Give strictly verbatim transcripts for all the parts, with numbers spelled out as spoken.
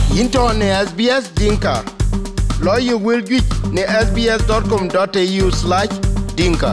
Into ne S B S Dinka. Lawyer will get ne sbs dot com dot a u slash dinka.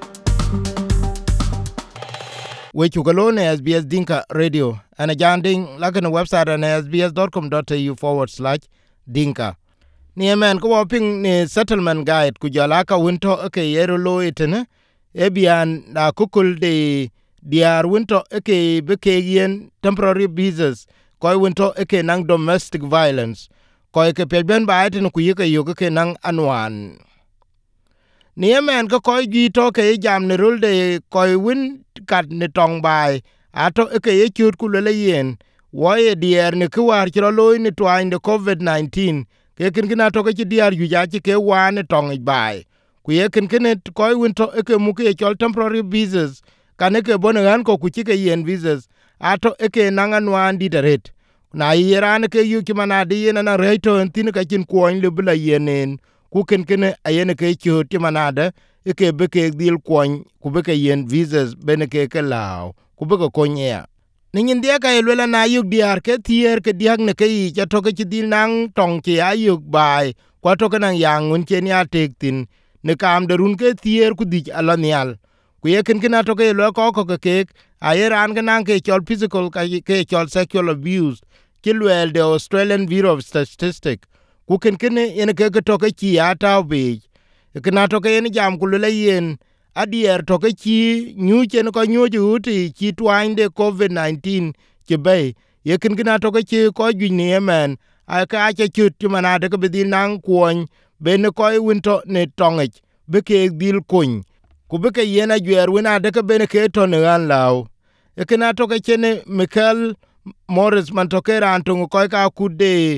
We chukalo ne S B S Dinka Radio. Ana janding lakini website na sbs dot com dot a u forward slash dinka. Ni emen ko waping ni settlement guide kujalaka winto eke yero lo itene. Ebian na kukul de diar winto eke beke yen temporary visas. Koi winto eke nang domestic violence. Koi ke peben ba ete no kuyike yoke ke nang anwan. Ni emen ko koi gito ke jam ne rulde koi win kat ne tong bai. Ato eke ye chut kulele yen. Woye dier ne kuwar chiro loy ne twine de covid nineteen. Ke kin kina to ke diar yu ja ke wane tong bai. Kuye kin kine koi winto eke muke chol temporary visas. Kaneke bonegan ko kuchike yen visas. Ato eke nang anwan ditaret. Na yirane ke yu kimana di yena na reito entine ka chin kuoin le bula yenen ku ken ken ayene ke chot kimana e ke beke dil kuoin ku beke yen visas bene ke ke lao ku beke konya nin dia ka elela na yug diar ke tier ke diag ne ke yi ja to ke dil nang tong ke ayug bai kwa to ke nang yang un chen ya tektin ne kam de run ke tier ku dik alanial ku ye ken ken to ke lo ko ko ke ayeran ke nang ke chol physical ka ke chol sexual abuse Kilwell the Australian Bureau of Statistics ku ken ken ene ke to ke chi ata be ke na to ke ene jam ku le yen adier to ke chi nyu chen ko nyu ju ti chi twain de covid nineteen ke be ye ken ken to ke chi ko ju ni men a ka che chut ti mana de ke bi nang kwon be ne ko winto ne tongich be ke dil kun ku be ke yena gwer wina de ke be ne ke to ne an law e ke na to ke chen Michael Morris mantokera antungu koi ka kude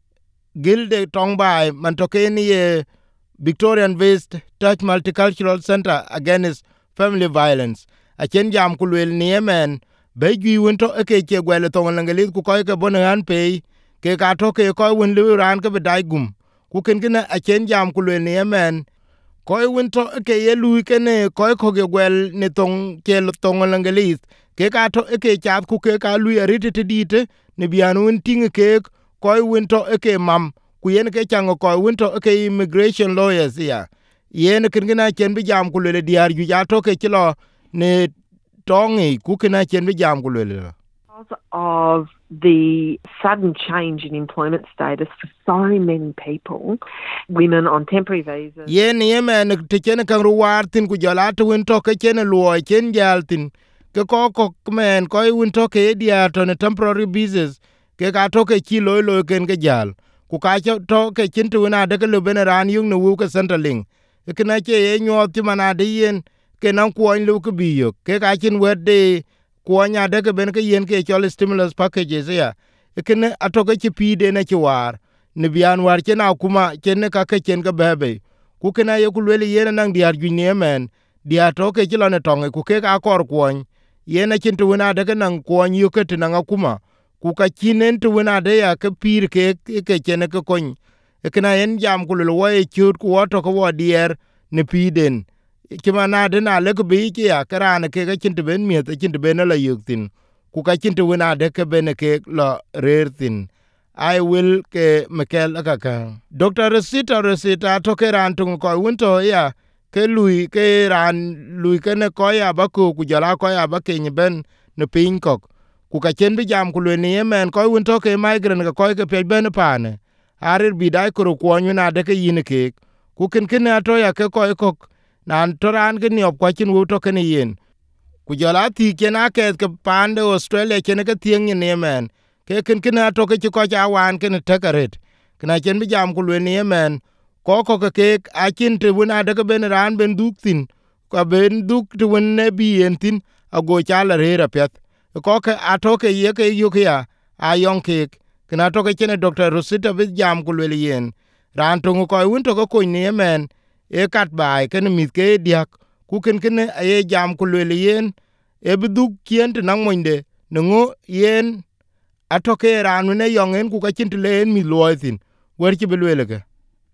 gilde tongbai mantoke ni ye Victorian Based Touch Multicultural Center Against Family Violence. A chen jam kulwel ni yemen beji winto eke che gwele tongalangalit ku koi ke bonan pay ke ka toke koi win liwi ran ke bedai gum. Ku ken kena a chen jam kulwel ni yemen koi winto eke ye lui kene koi koge gwel ni tong ke tongalangalit ke ka to eke chat ku ke ka lui arite te dite ne bianu tinge ke koy winto eke mam ku yen ke chango koy winto eke immigration lawyers ya yen kin gina chen bi jam ku le diar ju ja to ke kilo ne tongi ku kina chen bi jam ku le because of the sudden change in employment status for so many people, women on temporary visas. Yen yemen te chen kan ruwar tin ku jala to winto ke chen luo chen jaltin ke ko ko men ko win to ke dia to ne temporary visas ke ka to ke chi loy loy ken ke jal ku ka to ke chin tu na de ke lu beneran yung no wu ke centerling ke na che ye nyot ti mana de yen ke nan ko lu ke bi yo ke ka chin wed de ko nya de ke ben ke yen ke chol stimulus packages ya ke ne ato ke chi pi de na chi war ne bian war che na kuma chen ne ka ke chen ke bebe ku ke na ye ku le yen nan diar ju ne men dia to ke chi lo ne tonge ku ke ka kor kwon yena chintu wina de nan kwon yu ke tina ngakuma ku ka chinen tu wina de ya ke pir ke ke chene ke kon e kana en jam ku lo wo e chut ku to ko wo dier ne piden kima na de na le ku bi ke ya karane ke ke chintu ben mi te chintu ben la yuktin ku ka chintu wina de ke ben ke lo rertin I will ke Michael akaka Doctor Resita Resita to ke ran tu ko winto ya ke lui ke ran lui ke ne ko ya ba ku ku jara ko ya ba ke ni ben ne pin kok ku ka chen bi jam ku le ni yemen ko won to ke migrant ka ko ke pe ben pane arir bi dai ko ko nyu na de ke yin ke ku ken ken ato ya ke ko kok nan to ran ke ni op ko chin wo to ke ni yin ku jara ti ke na ke ke pande Australia ke ne ke tien ni yemen ke ken ken ato ke ko ja wan ke ne tekaret kana chen bi jam ku le ni yemen ko ko ke a chin te wona de ben ran ben duk tin ko ben duk te won ne bi entin a go chala rera pet ko ke a to ke ye ke yu ke ya a yon ke kana to ke ne Doctor Rosita bi jam ku le yen ran to ko won to ko ni men e kat bai ke ne mit ke diak ku ken ken a ye jam ku le yen e bi duk kien te nang monde ngo yen a to ke ran ne yon en ku ka chin te len mi loitin wer ki bi le ke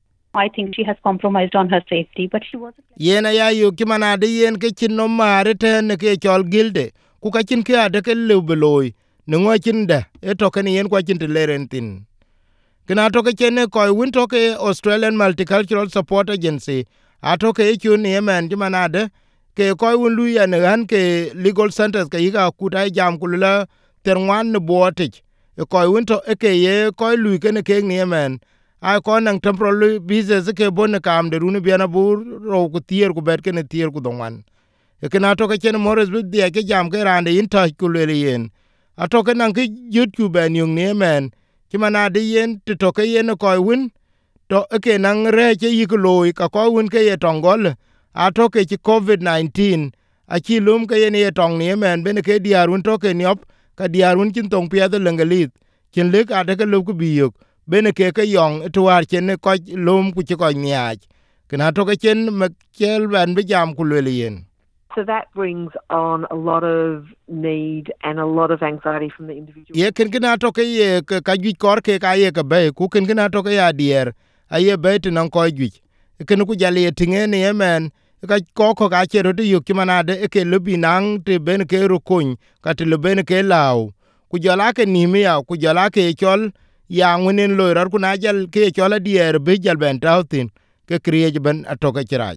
I think she has compromised on her safety, but she wasn't. Yena ya yu kimana de yen ke chin no mare te ne ke chol gilde ku ka chin ke ade ke le beloy ne ngo chin de e to ke yen kwa chin te lerentin kina to ke chene ko win to ke Australian Multicultural Support Agency ato ke chu ni men manade ke ko win lu ya ne han ke legal centers ke yiga kutai jam kulula terwan ne botik e ko win to e ke ye ko lu ke ne ke ni men ai ko nang temporary visas ke bon kam de runu biana bur ro ku tier ku bet ke ne tier ku donwan e kina to ke chene Morris bi de ke jam ke rande in ta ku le yen ato ke nang ke YouTube ben yung ni men ki manade yen to to ke yen ko win to ke nang re che yikloy ka ko win ke ye tongol ato ke chi covid nineteen a chi lum ke ye tong ni men ben ke diarun to ke nyop ka diarun chin tong pia de lengelit chin le ka de ke lu ku biyuk ben ke ke yong tuar chen ko lum ku chi ko nyaach kana to ke chen me kel ban bi jam ku le yen. So that brings on a lot of need and a lot of anxiety from the individual. Ye ken kina to ke ye ka gi kor ke ka ye ka be ku ken kina to ke ya dier a ye be tin ko gi ken ku jale tinge ne yemen ka ko ko ka chero de yu kimanade e ke lubi nang te ben ke ru kun ka te ben ke law ku jala ke ni mi ya ku jala ke chol ya ngunen lo rar ku na jal ke chol dier be jal ben tautin ke kriye ben atoke chiraj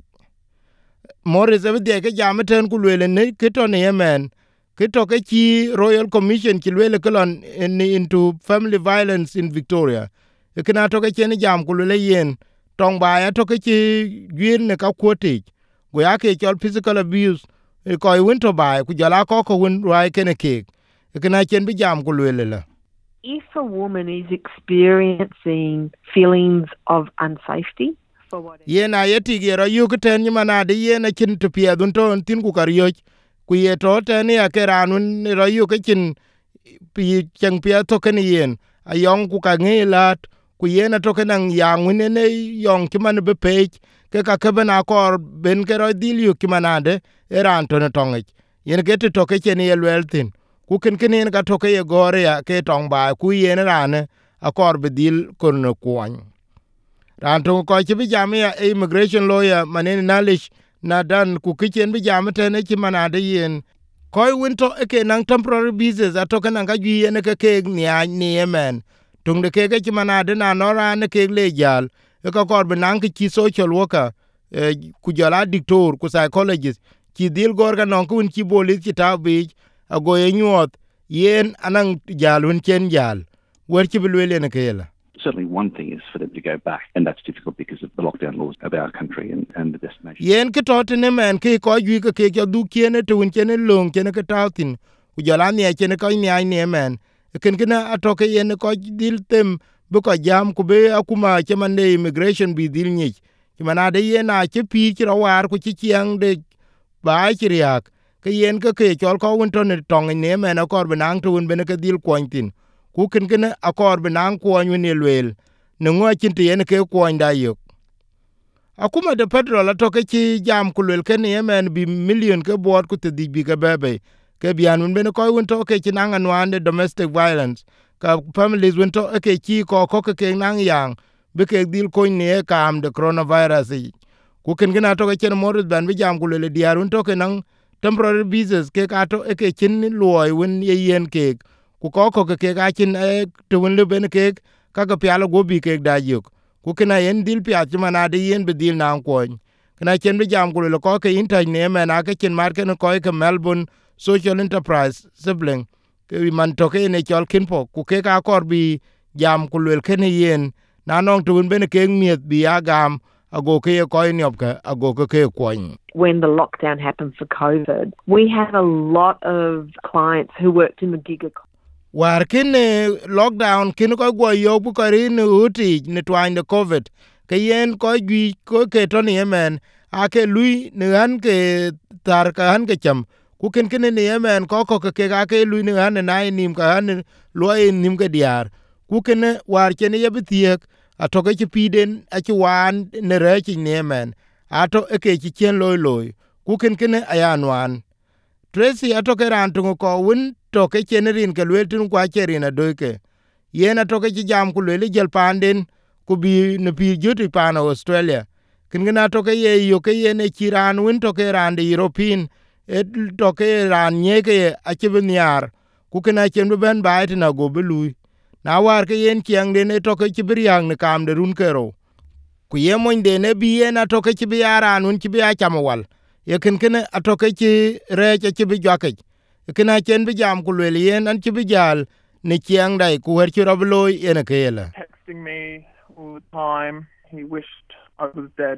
Morris evde ke jamten ku lele ne ke to ne yemen ke to ke chi Royal Commission ki lele kolon in, into family violence in Victoria e kana to ke chen jam ku lele yen tong ba ya to ke chi gwir ne ka kwoti go ya ke chol physical abuse e ko win to ba ku jala ko ko win rai ken ke e kana chen bi jam ku lele la. If a woman is experiencing feelings of unsafety, yena yeti gero yu ten ni manade yena chin to pia dun to tin ku kariyo ku ye to ten ya keranun ro yu ke chin pi chang pia to ken yen ayong ku ka ngelat ku yena to kenang yang ne yong ki man be pe ke ka ke bana kor ben ke ro dil yu ki manade eran to ne tongich yen ke to ke chen ye weltin ku ken ken ka to ke ye gore ya ke tong ba ku yen rane akor be dil kon no kwany ranto ko ci bi jamia immigration lawyer manene nalish na dan ku kichen bi jamte ne ci manade yen koy winto ke nang temporary visas atoke nang ga gi ne ke ke ni ni yemen tung de ke ke ci manade na nora ne ke le jal e ko kor bi nang ki social worker ku jala dictor ku psychologist ki dil gor ga non ku ci bolis ci tabi ago ye nyot yen anang jal won chen jal wer ci bi le ne ke la. Certainly one thing is for them to go back, and that's difficult because of the lockdown laws of our country and, and the destination. Yen ke tot ne men ke ko ju ke ke du kiene to un chene long chene ke tautin ku jala ne chene ko ni ai ne men ken kena atoke yen ko dil tem bu ko jam ku be akuma chema ne immigration bi dil ni chima de yen a che pi chi rawar ku chi chiang de ba chi riak ke yen ke ke chol ko un to ne tong ne men akor benang to un ben ke dil kwantin ku ken kena akor benang kwon ne lwel ne ngo chin te yen ke kwon da yok akuma de petrol atoke chi jam kulwel ken yemen bi million ke bot ku te di bi ke bebe ke bianun ben ko won to ke chinanga nwande domestic violence ka families won to ke chi ko ko ke nang yang be ke dil ko ne kam de coronavirus ku ken gina to ke chen morut ban bi jam kulwel diarun to ke nang temporary visas ke ka to ke chin loy won ye yen ke ku ko ko ke ga chin to won le ben ke ka ka pialo go bi ke da yok ku kena yen dil pia ti manade yen be dil nan ko kena chen be jam ku le ko ke intaj ne me na ke chen mar ke ko ke Melbourne social enterprise sibling ke man to ke ne chol kinpo ku ke ka kor bi jam ku le ke ne yen na nong tu ben ke miet bi agam ago ke ko ni op ka ago ke ke ko. When the lockdown happened for COVID, we had a lot of clients who worked in the gig economy. War kin lockdown kin ko go yo bu ko rin uti ne twan de covid ke yen ko gi ko ke to ne yemen ake lui ne an ke tar ka an ke cham ku kin kin ne yemen ko ko ke ga ke lui ne an na nim ka an lo nim ke diar ku kin war chen ye bitiek atoke chi piden a chi wan ne re chi ne yemen ato e ke chi chen loy loy ku kin kin ayanwan Tracy atoke ran tungo ko win toke chenerin ke lweltin kwa cherina doike yena toke chi jam ku lweli jel panden ku bi ne pi juti pana Australia kingina toke ye yo ke yene chiran win toke ran de European et toke ran nyeke a chibniar ku kina chembe ben baiti na go belui na war ke yen kiang de ne to ke chibriang ne kam de run kero ku ye mon de ne bi ye na to ke chibiara nun chibia chamwal ye ken ken atoke chi re che chibi jwake kena chen bi jam ku le yen an chibi jal ne kiang dai ku wer chi roblo yen kele texting me all the time. He wished I was dead.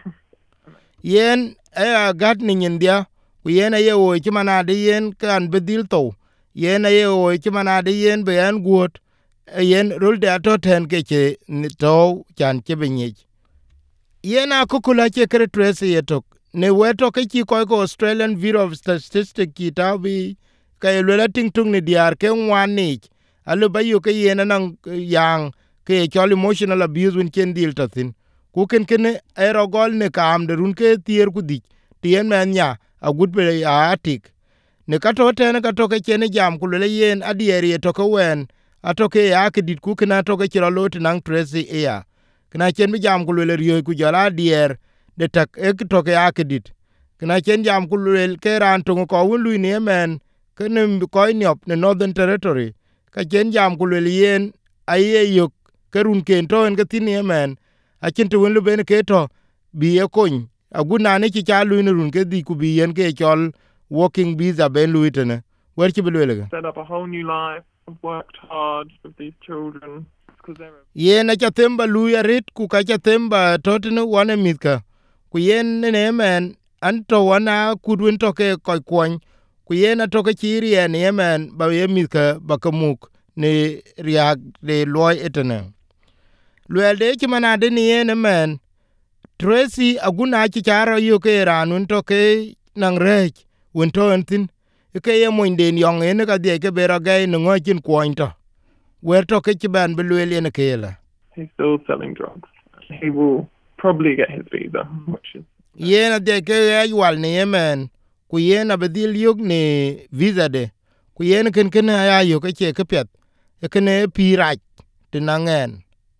yen a gat ni india ku yen ye o chi mana de yen kan bedil to yen ye o chi mana de yen be an gut yen rul de to ten ke che ni to chan che bi ni yen a kukula che kre trace ye to ne weto ke chi ko ko Australian Bureau of Statistics ki ta bi ka le ting tung ni diar ke wan ni alu ba yu ke yen nan yang ke chol emotional abuse win ken dil ta thin ku ken ken ero gol ne kam de run ke tier ku di tien men nya a gut be ya atik ne ka to ten ka to ke chen jam ku le yen adieri to ko wen atoke ya ke dit ku kana to ke chiro lot nang tracy ya kana chen bi jam ku le riyo ku jala dier de tak ek to ke akedit kana chen jam ku le ke ran to ko un lu ni men kene ko nyop ne Northern Territory ka chen jam ku le yen aye yok kerun ken to en ke tin men a chen to lu ben ke to bi e kon aguna ne chi cha lu ni run ke di ku bi yen ke chol working visa ben lu itene wer chi bi le set up a whole new life. I've worked hard with these children. Yen a chatemba luya rit ku ka chatemba totino wane mitka ku yen ne men anto wana kudwin toke koy kwon ku yen a toke chiri en yemen ba ye mitka bakamuk ne riak de loy etene luel de chimana de ni yen men Tracy aguna chi charo yu ke ranun toke nang rech won to entin ke ye monden yong en ka de ke bera gai no ngochin kwonto where to ke ban belwel en kela He's still selling drugs. He will probably get his visa, which is yena de ke aywal ne yemen ku yena bedil yug ne visa de ku yen ken ken ya yo ke che ke pet e ken pi rach tinangen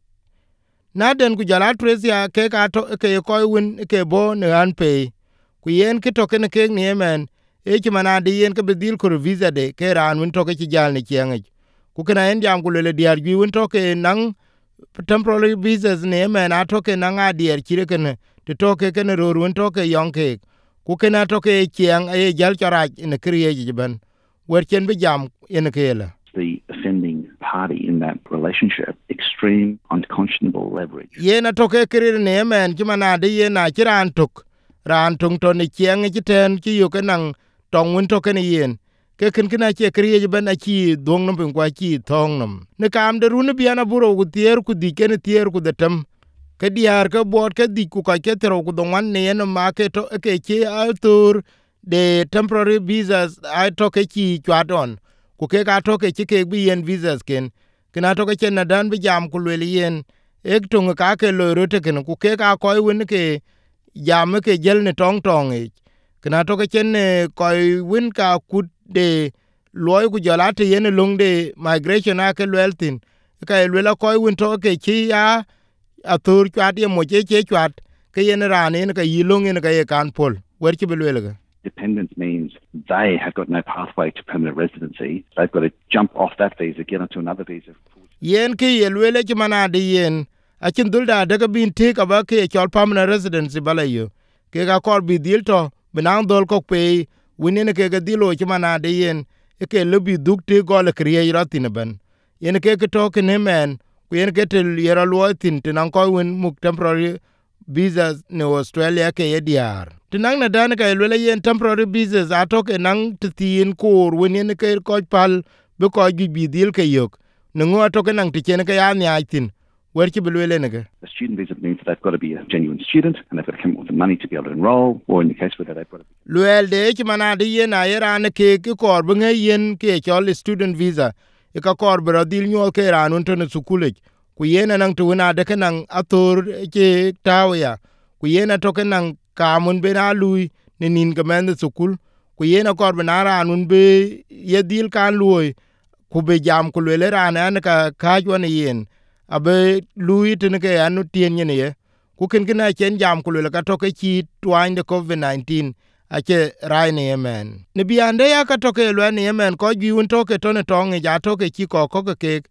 naden ku jala tresia ke ka to ke ko win ke bo ne an pe ku yen ke to ken ke ne yemen e chi mana de yen ke bedil ku visa de ke ran win to ke chi jal ne chienge ku kana en jam ku le diar gi win to ke nang temporary visas ne yemen a to ke nang a dier chire ken to toke ken ro win to ke yong ke ku kana to ke chieng e jal charaj ne kriye ji ban wer chen bi jam en kele the offending party in that relationship extreme unconscionable leverage. Yena toke kirir ne men chimana de yena chiran tok ran tung to ne chieng chiten chi yo kenang tong win toke ne yen ke kin kina che kriye ban a chi dong nom kwa chi thong nom ne kam de run biana buro ku tier ku di ken tier ku de tem ke diar ke bot ke di ku ka ke tro ku don wan ne yen ma ke to ke chi altur de temporary visas I toke chi chwadon ku ke ka toke chi ke bi yen visas ken kina toke chen na dan bi jam ku le yen ek tung ka ke lo rote ken ku ke ka ko win ke jam ke jel ne tong tong e kina toke chen ne ko win ka ku de loy ku jala te yen long de migration a ke lweltin ka lwela ko win to ke chi ya atur chat ye mo che che chat ke yen ran ne ka yilong ne ka ye kan pol wer chi bi lwela Dependent means they have got no pathway to permanent residency. They've got to jump off that visa, get onto another visa. Yen ki yelwele ki mana de yen akin dulda daga bin te ka ba ke chol permanent residency balayo ke ga kor bi dil to binang dol ko pe winene ke ga dilo ki mana de yen e ke lubi duk te gol kriye ratin ban yen ke ke to ke ne men ku yen ke te yera luotin tinan ko win muk temporary visas ne Australia ke yediar tinang na dan ka lwele yen temporary visas atoke nang tin kur winen ke ko pal be ko gi bi dil ke yok nengo atoke nang tichen ke ya nya tin wer ki lwele ne ke A student visa means that they've got to be a genuine student and they've got to come up with the money to be able to enroll, or in the case where they've got to be lwel de ki mana de yen ayera ne ke ki kor be yen ke chol student visa e ka kor bro dil nyo ke ranun to ne sukule ku yen nang tu na de ke nang atur ke tawya ku yen atoke nang kamun be na lui ne nin ga men sukul ku yen akor be na ranun be ye dil kan lui ku be jam ku le ran an ka ka jo ne yen abe lui tin ke anu tien ne ye ku ken gina chen jam ku le ka toke chi twan de covid nineteen ache rai ne yemen ne biande ya ka toke lo ne yemen ko gi un toke to ne tong ja toke chi ko ko ke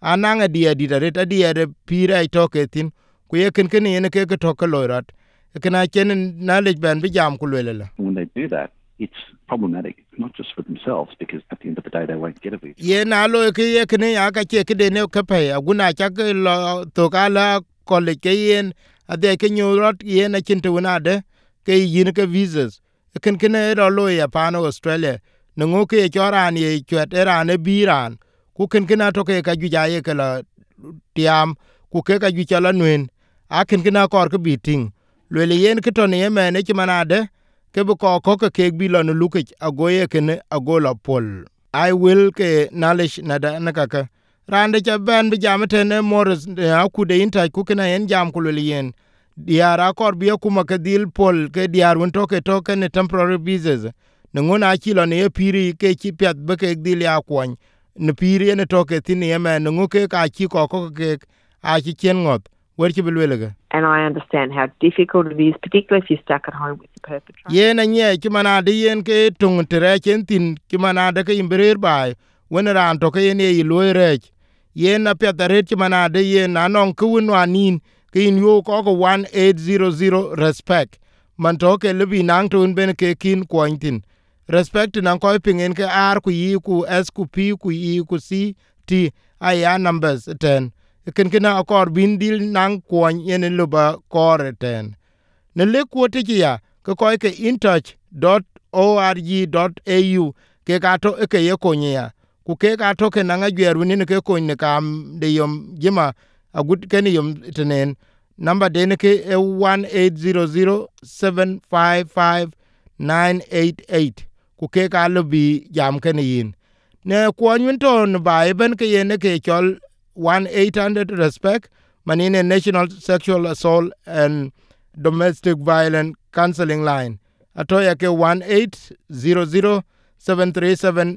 ananga dia di da reta dia de pira I toke tin ku ye ken ken ne ke ke toke loirat kana ken knowledge ban bi jam ku lele. When they do that, it's problematic, not just for themselves, because at the end of the day, they won't get a visa. Ye na lo ke ye ken ya ka che ke de ne ke pe aguna cha ke lo to kala college ke yen ade ke nyorot ye na chin tu na de ke yin ke visas ken ken e ro lo ya pa no Australia no ngo ke choran ye chet era ne biran ku ken ken to ke ka ju ja ye ke la tiam ku ke ka ju cha la nuen a ken ken akor ke biting le le yen ke to ne me ne chi manade ke bu ko ko ke bi lo no luke agoye ken agola pol I will ke knowledge na da na ka rande cha ben bi jam tene Morris aku de inta ku kana en jam ku le yen diara kor bi kuma ke dil pol ke diar won to ke to ke ne temporary visas ne ngona chilo ne piri ke chi pet be ke dil ya kwon ne piri ne to ke tin ye me ne nguke ka chi ko ko ke a chi chen ngot wer chi bilwele. And I understand how difficult it is, particularly if you're stuck at home with the perpetrator. Ye na nye chi manade yen ke tung tere chen tin chi manade ke imberer bai wen ran to ke yen ye loy rech yen na pet ret chi manade yen na non ku no anin ke in yo ko ko one eight hundred respect man to ke lebi nang tun ben ke kin kwantin respect nan ko pingen ke r ku yi ku s ku p ku e ku c t aya numbers ten ken kena akor bin dil nang kwan yen luba kor ten ne le ku te ya ko ko ke intouch dot org dot a u ke ka to ke ye konya ku ke ka to ke nanga gyeru ni ke ko ne kam de yom jima agut ken yom tenen number de ne ke one eight hundred seven five five nine eight eight ku ke ka lobi jam ken yin ne ko nyun ton ba ben ke ye ne ke chol one eight hundred respect manine national sexual assault and domestic violence counseling line atoya ke one eight hundred seven three seven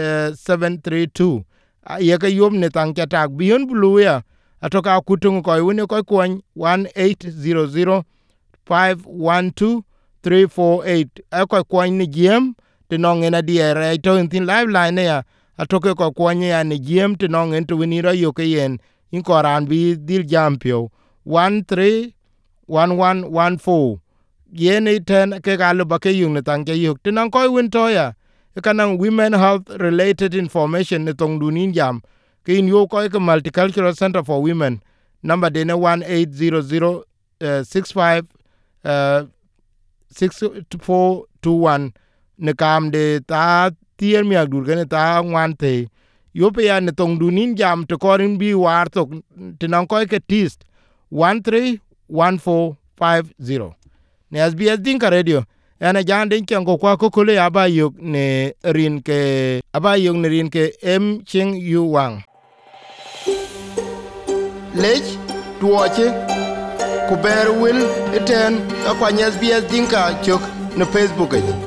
seven three two ye ke yom ne tang chatak bion bluya atoka kutung ko woni ko kwon one eight hundred five one two three four eight ko kwon ni gem te nongena diere to in live line ya atoke ko kwon ya ni gem te nongen to wini ra yo ke yen in koran bi dil jampio one three one one one four yene ten ke galo ba ke yung ne tang ke yuk tinan ko win to ya kanang women health related information ne tong dunin jam ke in yo ko ke multicultural center for women number de ne one eight hundred six five six four two one ne kam de ta tier mi adur ne ta ngwan te yo pe ya ne tong dunin jam to korin bi war to tinan ko ke tist one three one four five zero ne S B S Dinka Radio ana jande chango kwa kokole abayok ne rin ke abayok ne rin ke M Ching Yu Wang lech tuoche ku ber wil eten akwa S B S Dinka chok ne Facebook.